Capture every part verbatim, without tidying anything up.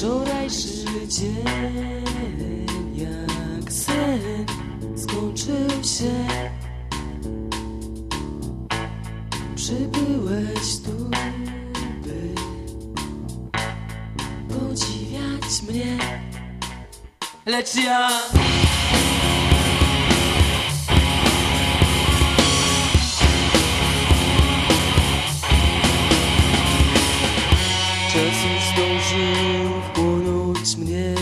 Wczorajszy dzień jak sen skończył się. Przybyłeś tu, by podziwiać mnie, lecz ja czas już zdążył wchłonąć mnie.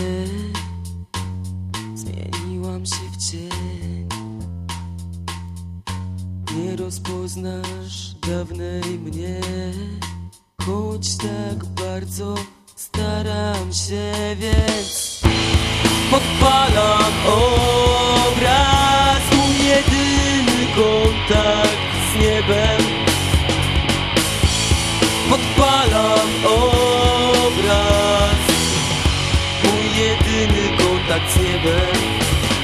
Zmieniłam się w cień. Nie rozpoznasz dawnej mnie, choć tak bardzo staram się, więc podpalam obraz, mój jedyny kontakt z niebem. Podpalam obraz, mój jedyny kontakt z niebem.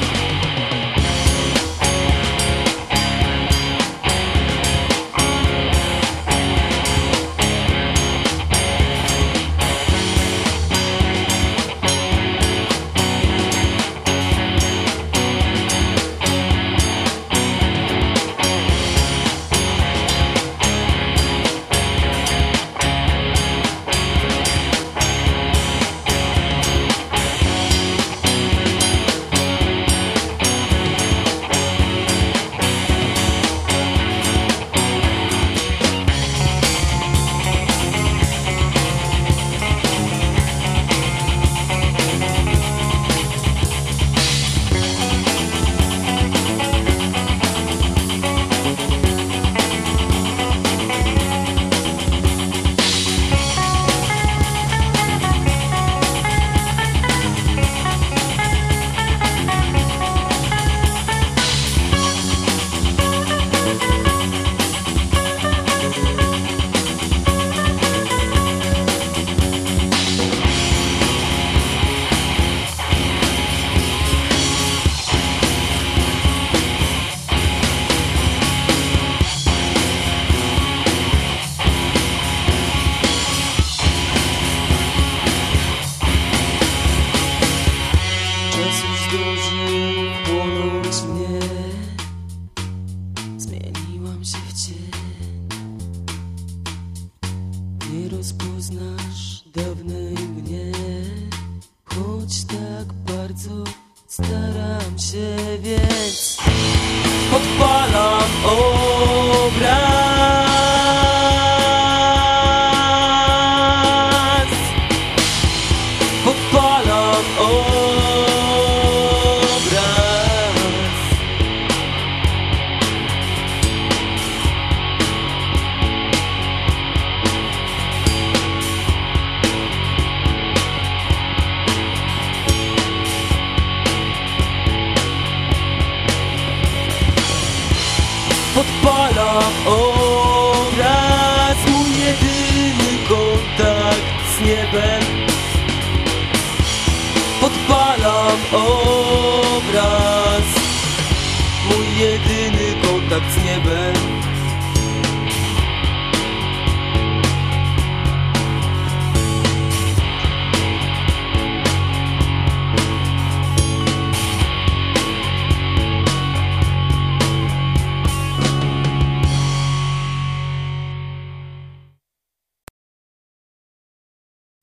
Nie rozpoznasz dawnej mnie, choć tak bardzo staram się, więc podpalam obraz, podpalam obraz. Podpalam obraz, mój jedyny kontakt z niebem. Podpalam obraz, mój jedyny kontakt z niebem.